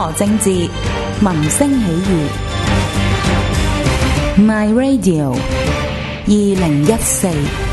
羅政治，民聲起義。My Radio 2014。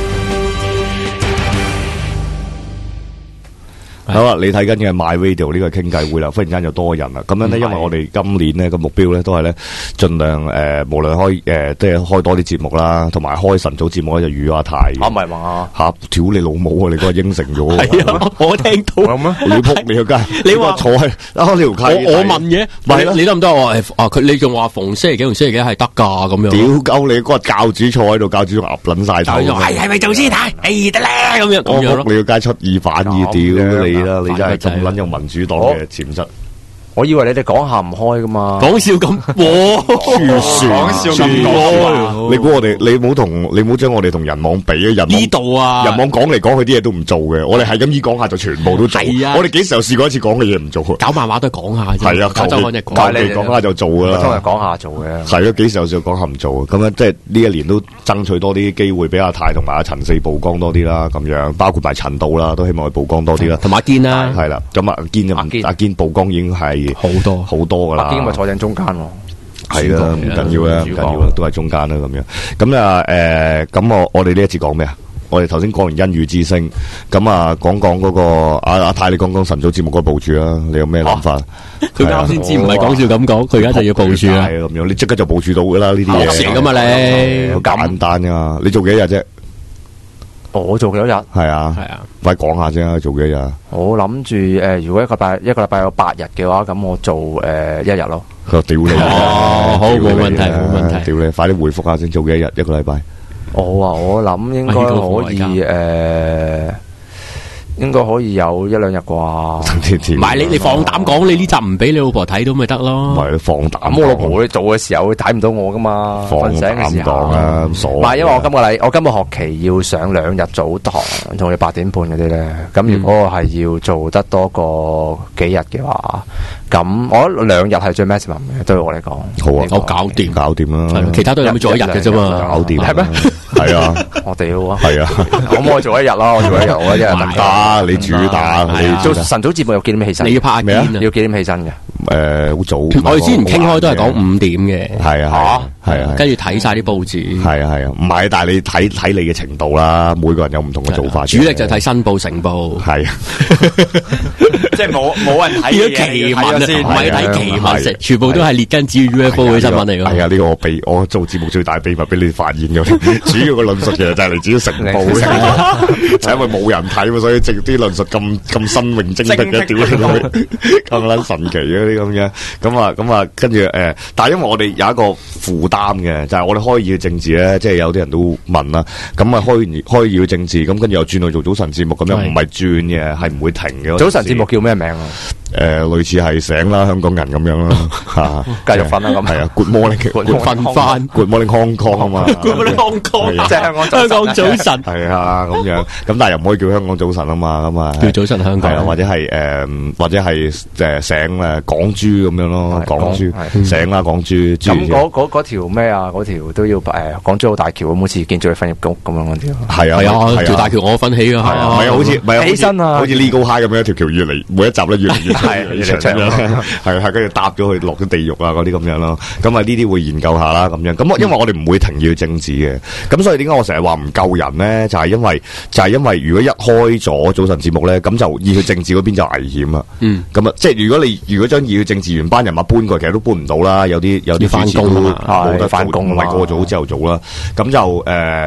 好啦，你睇緊嘅 My Radio 呢個傾偈會啦，忽然間就多人啦。咁樣咧，因為我哋今年咧個目標咧都係咧盡量無論開即係開多啲節目啦，同埋開晨早節目咧就預阿泰。 唔係嘛？ 屌你老母啊！你嗰個應承咗。 係啊，我聽到。 有咩？ 你撲你個街。 你話坐喺條溪。 我問嘅，你得唔得？我佢你仲話逢星期幾同星期幾係得㗎咁樣。 屌鳩你嗰個教主坐喺度，教主鴨撚晒頭。 係咪做師太？得啦咁樣。 我撲你個街出爾反爾，屌你！你真係咁撚有民主黨嘅潛質。 我以為你哋講下唔開噶嘛， 講笑咁， 講笑咁講。你估我哋？你唔好將我哋同人網比啊！人呢度啊， 人網講嚟講去啲嘢都唔做嘅，我哋係咁依講下就全部都做。我哋幾時有試過一次講嘅嘢唔做？ 搞漫畫都係講下啫。 係啊，求其講下就做噶啦。 通常講下做嘅。 係啊，幾時有試過講下唔做？咁樣即係呢一年都爭取多啲機會俾阿泰同埋阿陳四曝光多啲啦，咁樣包括埋陳道啦，都希望佢曝光多啲啦。 同埋阿堅啦， 係啦，咁阿堅曝光已經係好多噶啦， 阿堅咪坐正中間喎， 係啦，唔緊要啦，唔緊要啦，都係中間啦咁樣。咁啊咁我哋呢一節講咩啊？我哋頭先講完恩語之聲，咁啊講嗰個阿泰，你講講晨早節目嗰個部署啦，你有咩諗法？ 佢啱先知唔係講笑咁講，佢而家就要部署啦。 係咁樣，你即刻就部署到噶啦呢啲嘢。 成噶嘛你？ 好簡單噶嘛，你做幾多日啫？ 我做幾多日？ 係啊，快講下先，做幾多日？ 我諗住如果一個禮拜有8日嘅話，咁我做1日咯。 佢屌你！ 好，冇問題，冇問題。 屌你，快啲回覆下先，做幾多日一個禮拜？ 我諗應該可以應該可以有1-2日啩。 唔係你放膽講，你呢集唔俾你老婆睇到咪得咯？ 唔係你放膽。 咁我老婆做嘅時候會睇唔到我噶嘛？ 放膽講啊，傻。 唔係，因為我今個學期要上2日早堂，同你8點半嗰啲咧。咁如果我係要做得多過幾日嘅話，咁我覺得2日係最 maximum 嘅，對我嚟講。 好啊， 我搞掂啦。 其他都有冇做1日嘅啫嘛？ 搞掂係咩？ 係啊， 我屌啊！ 係啊， 咁我做1日咯，我做1日，我1日得打你主打，你做晨早節目又幾點起身？ 你要拍咩啊？ 要幾點起身嘅？ 好早。 我哋之前傾開都係講5點嘅。 係啊，係啊， 跟住睇晒啲報紙。 係啊，唔係，但係你睇你嘅程度啦，每個人有唔同嘅做法。 主力就睇新報、成報。 係啊， 即係冇人睇嘅奇聞先，唔係睇奇聞，全部都係列根指 UFO 嘅新聞嚟㗎。 係啊，呢個我做節目最大秘密俾你發現嘅，主要嘅論述其實就係嚟自於成報，就因為冇人睇嘛，所以啲論述咁新穎精闢嘅，屌咁撚神奇嗰啲咁樣，咁啊，跟住但係因為我哋有一個負擔嘅，就係我哋開議政治咧，即係有啲人都問啦，咁啊開議政治，咁跟住又轉去做早晨節目咁樣，唔係轉嘅，係唔會停嘅。 早晨節目叫咩名啊？ 類似係醒啦，香港人咁樣啦， 繼續瞓啦咁。 係啊 ，Good morning， 瞓翻 ，Good morning Hong Kong 啊嘛 ，Good morning Hong Kong， 即係香港早晨。 係啊，咁樣，咁但係又唔可以叫香港早晨啊嘛，咁啊， 叫早晨香港， 或者係醒港豬咁樣咯，港豬醒啦，港豬。 咁嗰條咩啊？嗰條都要港珠澳大橋咁，好似建造業分業局咁樣嗰啲。 係啊， 條大橋我分起㗎，係啊， 唔係好似起身啊， 好似 Legal High 咁樣，一條橋越嚟每一集咧越嚟越長，係跟住搭咗去落咗地獄啊嗰啲咁樣咯。咁啊呢啲會研究下啦咁樣。咁因為我哋唔會停要政治嘅，咁所以點解我成日話唔夠人咧？就係因為如果一開咗早晨節目咧，咁就要去政治嗰邊就危險啦。咁啊，即係如果將要去政治員班人馬搬過去，其實都搬唔到啦。有啲翻工啊嘛， 冇得翻工，唔係個個早朝頭早啦。咁就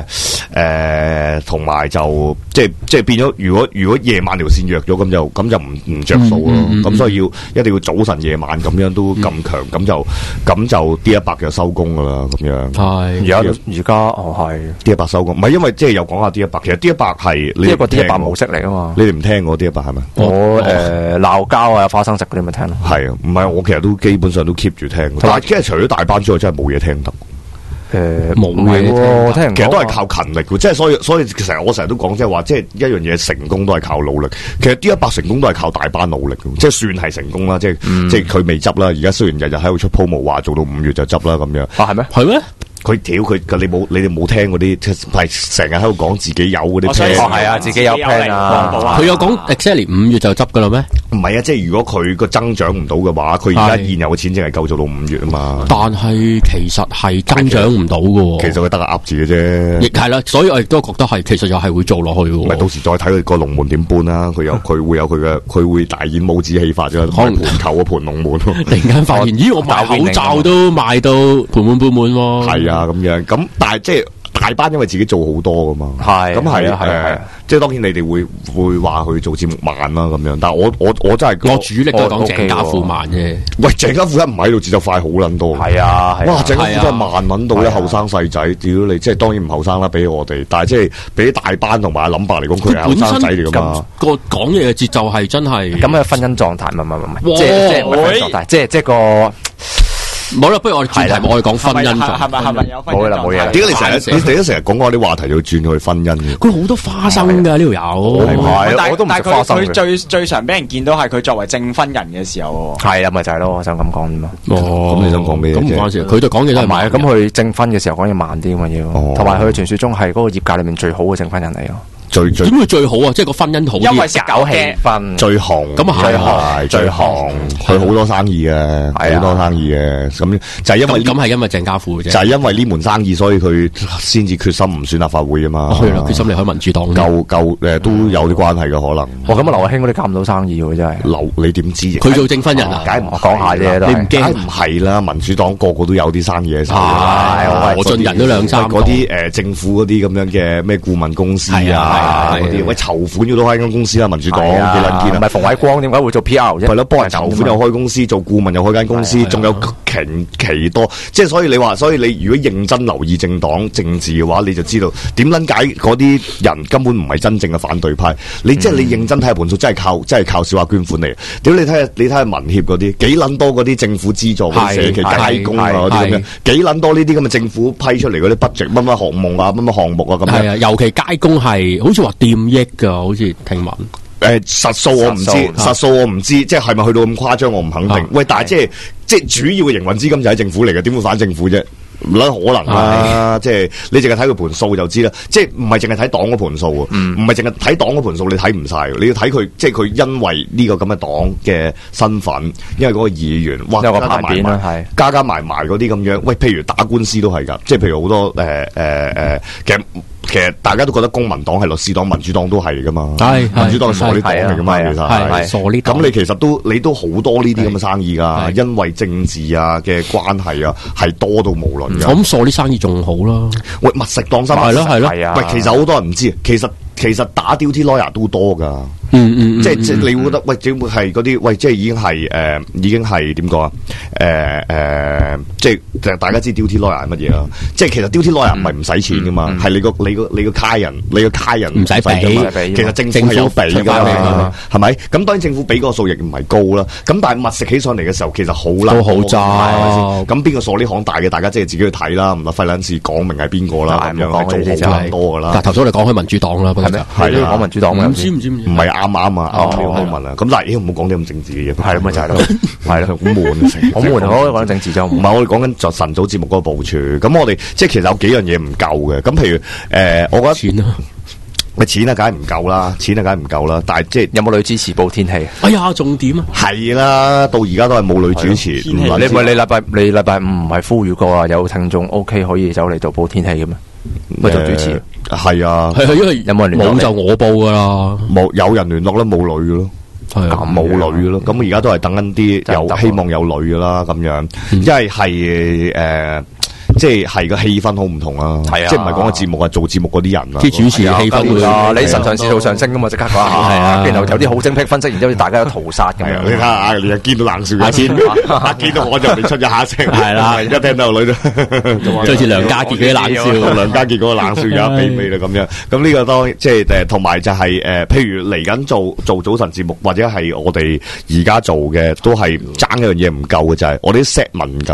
同埋就即係變咗，如果夜晚條線弱咗，咁就唔着數咯。咁所以一定要早晨夜晚咁樣都咁強，咁就 D100就收工噶啦，咁樣。 係而家係 D100收工，唔係因為即係又講下 D100，其實 D100係呢一個 D100模式嚟噶嘛。 你哋唔聽過 D100係咪？ 我鬧交啊，花生食嗰啲咪聽咯。 係啊，唔係我其實都基本上都 keep 住聽，但係即係除咗大班之外，真係冇嘢聽得。 冇嘢喎，聽人其實都係靠勤力嘅，即係所以其實我成日都講，即係話，即係一樣嘢成功都係靠努力。其實 D100成功都係靠大班努力嘅，即係算係成功啦。即係佢未執啦，而家雖然日日喺度出 promo 話做到5月就執啦咁樣。 係咩？ 係咩？ 佢你哋冇聽嗰啲，係成日喺度講自己有嗰啲 plan， 係啊，自己有 plan 啊。 佢有講 exactly 5月就執噶啦咩？ 唔係啊，即係如果佢個增長唔到嘅話，佢而家現有嘅錢淨係夠做到5月啊嘛。 但係其實係增長唔到嘅， 其實佢得個噏字嘅啫。 亦係啦，所以我亦都覺得係，其實又係會做落去嘅。 唔係到時再睇佢個龍門點搬啦。佢會有佢會大演帽子戲法啫，可能盤球啊盤龍門。 突然間發現，咦！我賣口罩都賣到盤滿缽滿喎。 係啊，咁樣咁，但係即係大班，因為自己做好多噶嘛。係咁係即係當然你哋會話佢做節目慢啦咁樣，但係我真係我主力都係講鄭家富慢啫。 喂，鄭家富一唔喺度節奏快好撚多。 係啊， 哇！鄭家富真係慢撚到咧，後生細仔，屌你！即係當然唔後生啦，俾我哋，但係即係俾大班同埋阿林伯嚟講，佢係後生仔嚟噶嘛。個講嘢嘅節奏係真係咁嘅婚姻狀態，唔係，即係婚姻狀態，即係個。 冇啦，不如我哋轉題，我哋講婚姻狀。 係咪有婚姻？ 冇啦，冇嘢。 點解你都成日講嗰啲話題，要轉去婚姻嘅？ 佢好多花生㗎呢條友。 我都唔食花生嘅。 佢最常俾人見到係佢作為證婚人嘅時候。 係啊，咪就係咯，我想咁講啫嘛。 哦，咁你想講咩？ 咁唔關事，佢就講嘢都係慢。 咁佢證婚嘅時候講嘢慢啲嘛要，同埋佢傳説中係嗰個業界裏面最好嘅證婚人嚟咯。 點會最好啊？即係個婚姻好啲， 因為搞氣氛最紅， 咁啊係最紅，佢好多生意嘅，好多生意嘅，咁就係因為咁係因為鄭家富嘅啫， 就係因為呢門生意，所以佢先至決心唔選立法會啊嘛。 係啦，決心離開民主黨， 夠都有啲關係嘅可能。 咁啊，劉慧卿嗰啲搞唔到生意喎，真係。 你點知？ 佢做證婚人啊？ 梗係唔講下啫， 你唔驚？唔係啦，民主黨個個都有啲生意喺手。 我盡人都兩三個。 嗰啲政府嗰啲咁樣嘅咩顧問公司啊，嗰啲籌款要都開間公司啦，民主黨幾撚堅啊？唔係馮偉光點解會做 PR 啫？ 係咯，幫人籌款又開公司，做顧問又開間公司，仲有奇多。即係所以你如果認真留意政黨政治嘅話，你就知道點撚解嗰啲人根本唔係真正嘅反對派。你即係你認真睇下盤數，真係靠小額捐款嚟。屌你睇下民協嗰啲幾撚多嗰啲政府資助嘅社企街工啊嗰啲咁樣，幾撚多呢啲咁嘅政府批出嚟嗰啲 budget 乜乜項目啊乜乜項目啊咁樣。係啊， 尤其街工係好似話掂億㗎，好似聽聞。 實數我唔知，即係咪去到咁誇張，我唔肯定。喂，但係即係主要嘅營運資金就係政府嚟嘅，點會反政府啫？唔可能啦，即係你淨係睇佢盤數就知啦，即係唔係淨係睇黨嗰盤數喎，唔係淨係睇黨嗰盤數，你睇唔晒，你要睇佢，即係佢因為呢個咁嘅黨嘅身份，因為嗰個議員，哇， 有個牌匾啦，係加埋嗰啲咁樣，喂，譬如打官司都係㗎，即係譬如好多其實大家都覺得公民黨係律師黨，民主黨都係噶嘛，民主黨係傻啲黨嚟噶嘛，其實係傻啲黨。咁你其實你都好多呢啲咁嘅生意噶，因為政治啊嘅關係啊，係多到無論。 咁傻啲生意仲好啦。喂， 密食當心，係咯，喂，其實好多人唔知，其實打 duty lawyer 都多噶。即係你會覺得喂，只會係嗰啲喂，即係已經係點講啊？即係大家知 duty lawyer 係乜嘢啦？即係其實 duty lawyer 唔係唔使錢噶嘛，係你個卡人唔使俾，其實政府係有俾噶嘛，係咪？咁當然政府俾嗰個數亦唔係高啦。咁但係密食起上嚟嘅時候，其實好難， 都好渣，係咪先？ 咁邊個傻呢行大嘅？大家即係自己去睇啦，唔得費撚事講明係邊個啦，咁樣係做好撚多噶啦。 但頭先我哋講開民主黨啦，係咪？ 係講民主黨嘅， 唔知唔係啱啊！啱呢個問啊！咁但係唔好講啲咁政治嘅嘢，係咪就係咯？係咯，好悶，好悶！我講政治就唔係我哋講緊就晨早節目嗰個部署。咁我哋即係其實有幾樣嘢唔夠嘅。咁譬如我覺得錢啊，咪錢啊，梗係唔夠啦，錢啊，梗係唔夠啦。但係即係有冇女主持報天氣？哎呀，重點啊！係啦，到而家都係冇女主持。你禮拜五唔係呼籲過啊？有聽眾 OK 可以走嚟度報天氣嘅咩？咪做主持？係啊，係因為有冇人聯絡？冇就我報噶啦，有人聯絡啦，冇女嘅咯，冇女嘅咯。咁而家都係等緊啲有希望有女嘅啦，咁樣，因為係即係個氣氛好唔同啊，即係唔係講個節目啊，做節目嗰啲人啊，啲主持嘅氣氛啊，你腎上腺素上升噶嘛，即刻講下，係啊，然後有啲好精辟分析，然之後大家有屠殺咁樣，你睇下，你又見到冷笑一千，見到我就你出咗下聲，係啦，一聽到女都，就似梁家傑嗰啲冷笑，梁家傑嗰個冷笑有一比味啦咁樣，咁呢個當即係同埋就係譬如嚟緊做早晨節目或者係我哋而家做嘅，都係爭一樣嘢唔夠嘅就係我哋啲 set 文唔夠咯。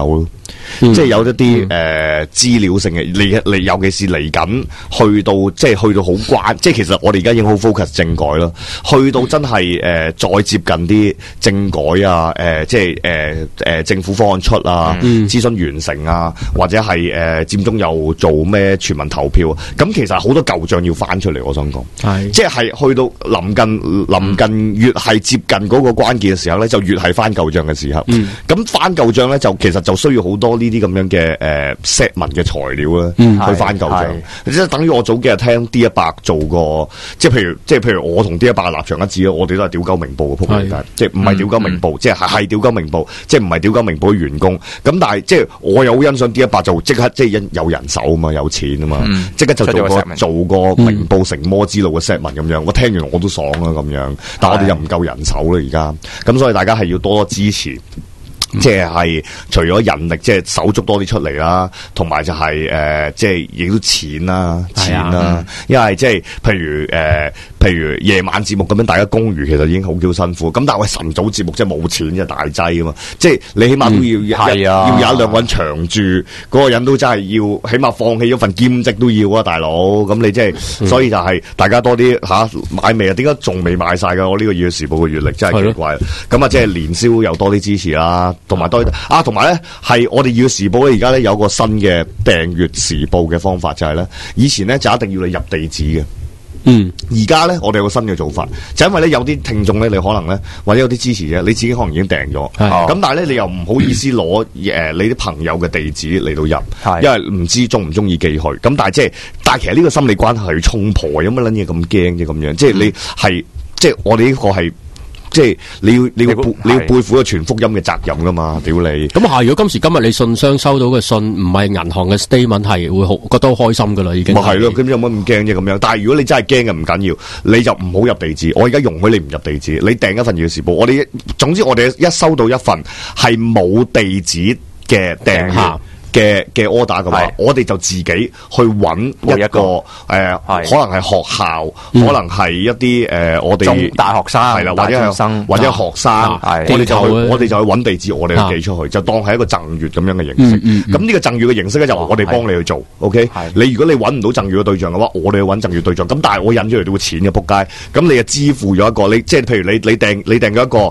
即係有一啲資料性嘅，你尤其是嚟緊去到好關，即係其實我哋而家已經好 focus 政改啦，去到真係再接近啲政改啊，即係政府方案出啊，諮詢完成啊，或者係佔中又做咩全民投票，咁其實好多舊帳要翻出嚟，我想講，即係去到臨近越係接近嗰個關鍵嘅時候咧，就越係翻舊帳嘅時候。咁翻舊帳咧，就其實就需要好多呢啲咁樣嘅set 文嘅材料啦，去翻舊帳。即係等於我早幾日聽 D100 做過，即係譬如我同 D100 嘅立場一致咯，我哋都係屌鳩明報嘅仆街，即係唔係屌鳩明報，即係屌鳩明報，即係唔係屌鳩明報嘅員工。咁但係即係我又好欣賞 D100 就即刻即係有人手啊嘛，有錢啊嘛，即刻就做個明報成魔之路嘅 set 文咁樣。我聽完我都爽啊咁樣，但我哋又唔夠人手啦而家，咁所以大家係要多多支持。即係除咗人力，即係手足多啲出嚟啦，同埋就係即係亦都錢啦，因為即係譬如夜晚節目咁樣，大家公餘其實已經好叫辛苦。咁但係晨早節目即係冇錢，即係大劑啊嘛。即係你起碼都要有一兩個人長住，嗰個人都真係要起碼放棄咗份兼職都要啊，大佬。咁你即係所以就係大家多啲買未啊？點解仲未買晒㗎？我呢個《要時報》嘅月曆真係奇怪。咁啊，即係年宵又多啲支持啦。同埋同埋咧，係我哋要時報咧，而家咧有個新嘅訂閱時報嘅方法，就係咧，以前咧就一定要你入地址嘅。而家咧我哋有個新嘅做法，就因為咧有啲聽眾咧，你可能咧或者有啲支持者，你自己可能已經訂咗，咁但係咧你又唔好意思攞你啲朋友嘅地址嚟到入，因為唔知中唔中意寄去。咁但係其實呢個心理關係係要衝破，有乜撚嘢咁驚啫咁樣？即係你係即係我哋呢個係。即係你要背負個全福音嘅責任噶嘛？屌你！ 咁如果今時今日你信箱收到嘅信唔係銀行嘅 statement， 係會覺得好開心噶啦，已經。咪係咯，咁有乜咁驚啫？咁樣，但係如果你真係驚嘅唔緊要，你就唔好入地址。我而家容許你唔入地址，你訂一份要時報。總之我哋一收到一份係冇地址嘅訂嘅 order 嘅話，我哋就自己去揾一個可能係學校，可能係一啲我哋大學生係啦， 或者學生，我哋就去揾地址，我哋去寄出去，就當係一個贈月咁樣嘅形式。咁呢個贈月嘅形式咧，就我哋幫你去做。OK，你如果你揾唔到贈月嘅對象嘅話，我哋去揾贈月對象。咁但係我引出嚟都會錢嘅仆街。咁你就支付咗一個，你即係譬如你訂咗一個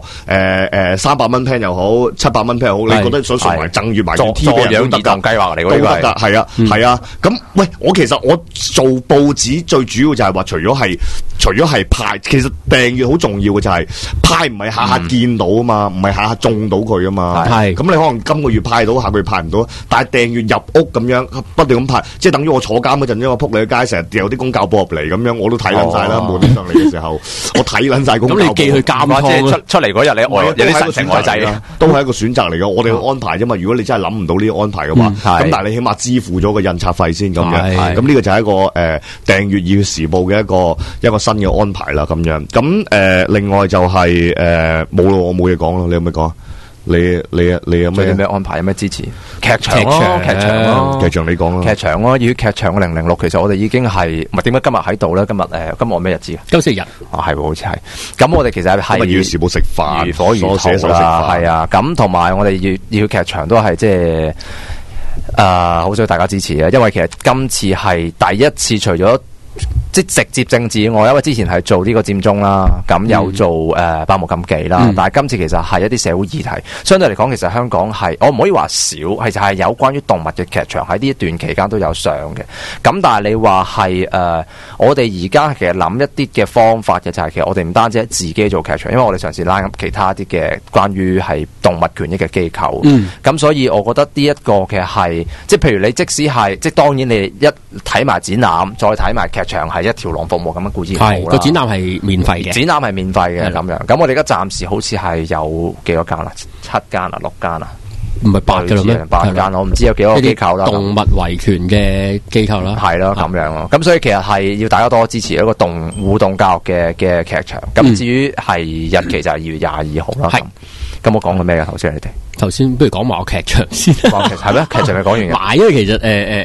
300蚊 plan 又好，700蚊 plan 又好，你覺得想送埋贈月埋 T 俾人都得㗎。計劃嚟，都得噶，係啊。咁喂，我其實我做報紙最主要就係話，除咗係派，其實訂閱好重要嘅就係派，唔係下下見到啊嘛，唔係下下中到佢啊嘛。係咁，你可能今個月派到，下個月派唔到，但係訂閱入屋咁樣不斷咁派，即係等於我坐監嗰陣，因為我撲你去街，成日掉啲公教報入嚟咁樣，我都睇撚晒啦。門上嚟嘅時候，我睇撚晒公教報。咁你寄去監倉，即係出嚟嗰日你有啲神情外仔啊，都係一個選擇嚟嘅。我哋去安排啫嘛。如果你真係諗唔到呢個安排嘅話，咁但係你起碼支付咗個印刷費先咁樣，咁呢個就係一個訂閱要時報嘅一個新嘅安排啦咁樣。咁另外就係冇咯，我冇嘢講咯，你有咩講？你有咩安排？有咩支持？劇場咯， 劇場你講咯。 劇場咯，與劇場嘅006，其實我哋已經係唔係點解今日喺度咧？今日咩日子啊？ 今星期日係好似係。咁我哋其實係要時報食飯， 如火如荼啦，係啊。咁同埋我哋要劇場都係即係好想大家支持啊！因為其實今次係第一次，除咗即直接政治以外，因為之前係做呢個佔中啦，咁有做百無禁忌啦，但係今次其實係一啲社會議題，相對嚟講，其實香港係我唔可以話少，其實係有關於動物嘅劇場喺呢一段期間都有上嘅。咁但係你話係我哋而家其實諗一啲嘅方法嘅就係其實我哋唔單止係自己做劇場，因為我哋嘗試拉入其他啲嘅關於係動物權益嘅機構。咁所以我覺得呢一個嘅係即係譬如你即使係即係當然你一睇埋展覽，再睇埋劇場係一條龍服務咁樣固然好啦。 個展覽係免費嘅， 展覽係免費嘅咁樣。咁我哋而家暫時好似係有幾多間啦？7間啊，6間啊？ 唔係8嘅咩？8間我唔知有幾多個機構啦。動物維權嘅機構啦，係咯咁樣咯。咁所以其實係要大家多支持一個互動教育嘅劇場。咁至於係日期就係2月22號啦。咁我講過咩嘅頭先？你哋頭先不如講埋個劇場先。 係咩？劇場咪講完嘅。 因為其實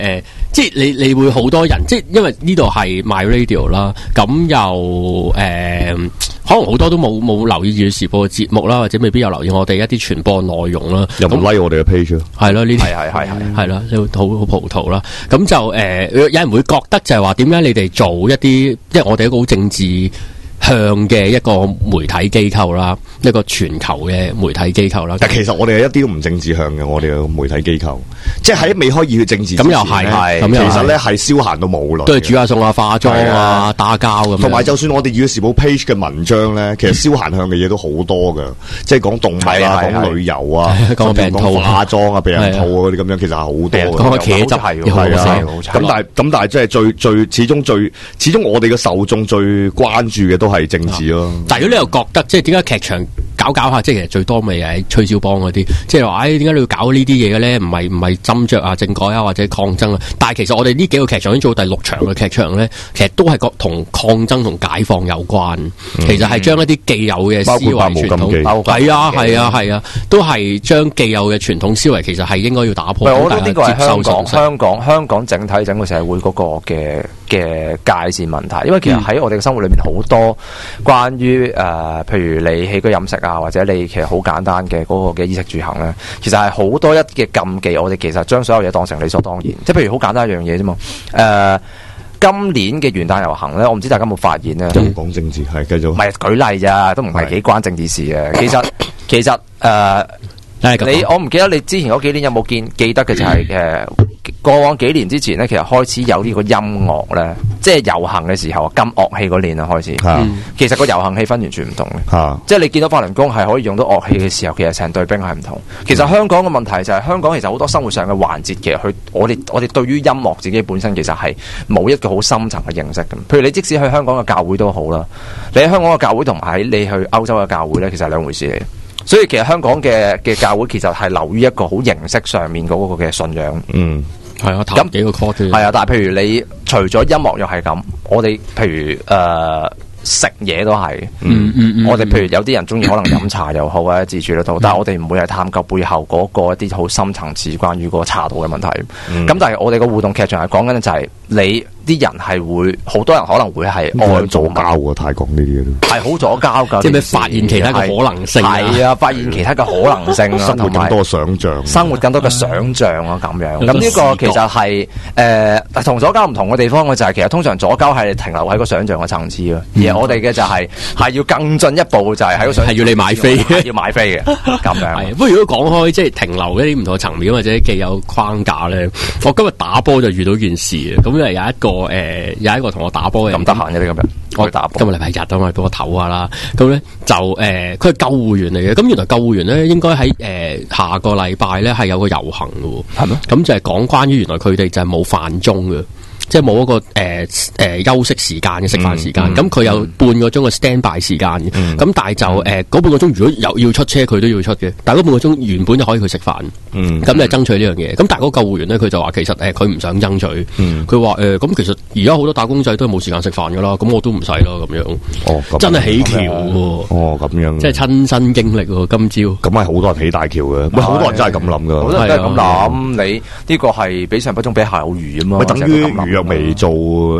即係你會好多人，即係因為呢度係 My Radio 啦，咁又可能好多都冇留意《時報》嘅節目啦，或者未必有留意我哋一啲傳播內容啦。 又唔 like 我哋嘅 page 咯？ 係咯，呢啲係啦，好葡萄啦。咁就有人會覺得就係話點解你哋做一啲，即係我哋一個好政治向嘅一個媒體機構啦，一個全球嘅媒體機構啦。 但其實我哋係一啲都唔政治向嘅，我哋嘅媒體機構，即係喺未開始去政治之前咁又係， 其實咧係消閒到冇啦， 都係煮下餸啊、化妝啊、打交咁。 同埋就算我哋《時報》page 嘅文章咧，其實消閒向嘅嘢都好多㗎，即係講動物啊、講旅遊啊、 講避孕套、 化妝啊、避孕套啊嗰啲咁樣，其實係好多嘅。 講茄汁係啊，咁但係即係最始終我哋嘅受眾最關注嘅都係政治咯。 但係如果你又覺得即係點解劇場搞下，即係其實最多咪係吹簫幫嗰啲，即係話點解你要搞呢啲嘢嘅咧？唔係斟酌啊、政改啊或者抗爭啊。但係其實我哋呢幾個劇場已經做第6場嘅劇場咧，其實都係同抗爭同解放有關。其實係將一啲既有嘅思維傳統，係啊，都係將既有嘅傳統思維，其實係應該要打破。 我覺得呢個係香港整體整個社會嗰個嘅界線問題，因為其實喺我哋嘅生活裏面好多關於譬如你起居飲食啊，或者你其實好簡單嘅嗰個嘅衣食住行咧，其實係好多一嘅禁忌，我哋其實將所有嘢當成理所當然。即係譬如好簡單一樣嘢啫嘛。今年嘅元旦遊行咧，我唔知大家有冇發現咧？ 就講政治係繼續， 唔係舉例咋，都唔係幾關政治事嘅。其實我唔記得你之前嗰幾年有冇記得嘅就係過往幾年之前咧，其實開始有呢個音樂咧，即係遊行嘅時候禁樂器嗰年啊開始。其實個遊行氣氛完全唔同嘅，即係你見到法輪功係可以用到樂器嘅時候，其實成隊兵係唔同。其實香港嘅問題就係香港其實好多生活上嘅環節，其實我哋對於音樂自己本身其實係冇一個好深層嘅認識嘅。譬如你即使去香港嘅教會都好啦，你喺香港嘅教會同埋喺你去歐洲嘅教會咧，其實係兩回事嚟。所以其實香港嘅教會其實係流於一個好形式上面嗰個嘅信仰。 係啊，彈幾個 chord 啫。 係啊，但係譬如你除咗音樂又係咁，我哋譬如食嘢都係。我哋譬如有啲人中意可能飲茶又好啊，自處都好，但係我哋唔會係探究背後嗰個一啲好深層次關於個茶道嘅問題。咁但係我哋個互動劇場係講緊就係你啲人係會好多人可能會係愛左膠喎，太講呢啲嘢都係好左膠㗎。 即係咩發現其他嘅可能性？ 係啊，發現其他嘅可能性啊， 生活更多想像， 生活更多嘅想像啊，咁樣。咁呢個其實係同左膠唔同嘅地方，就係其實通常左膠係停留喺個想像嘅層次啊，而我哋嘅就係要更進一步，就係喺個想像係要你買飛， 要買飛嘅咁樣。 係，不過如果講開即係停留一啲唔同嘅層面或者既有框架咧，我今日打波就遇到件事啊，咁有一個同我打波嘅咁得閒嘅你今日，我打波今日禮拜日啊嘛，俾我唞下啦。咁咧就佢係救護員嚟嘅，咁原來救護員咧應該喺下個禮拜咧係有個遊行嘅喎，係咩？咁就係講關於原來佢哋就係冇飯鐘嘅。即係冇一個休息時間嘅食飯時間，咁佢有半個鐘嘅 standby 時間嘅，咁但係就嗰半個鐘如果要出車佢都要出嘅，但係嗰半個鐘原本就可以去食飯，咁就爭取呢樣嘢。咁但係嗰個救護員咧佢就話其實佢唔想爭取，佢話咁其實而家好多打工仔都係冇時間食飯㗎啦，咁我都唔使啦咁樣。 哦， 真係起橋喎！ 哦，咁樣， 即係親身經歷喎，今朝。 咁係好多人起大橋嘅，好多人真係咁諗㗎。 好多人都係咁諗，你呢個係比上不足，比下有餘啊嘛。 咪等於如若未做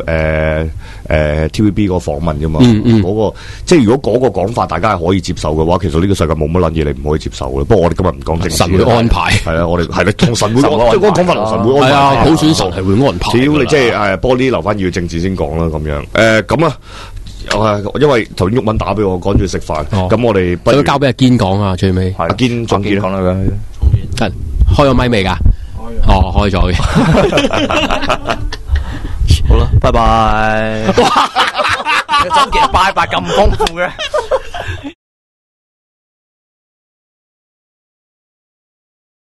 TVB 個訪問啫嘛，嗰個即係如果嗰個講法大家係可以接受嘅話，其實呢個世界冇乜撚嘢你唔可以接受嘅。不過我哋今日唔講政治， 神會安排係啊，我哋係同神會，即係嗰個講法同神會安排。係啊， 普選神係會安排。 只要你即係玻璃留翻要政治先講啦，咁樣咁啊，因為頭先毓民打俾我，趕住食飯，咁我哋不如交俾阿堅講啊，最尾阿堅總結講啦， 開咗咪未㗎？開咗嘅。 好啦，拜拜。終極拜拜咁豐富嘅。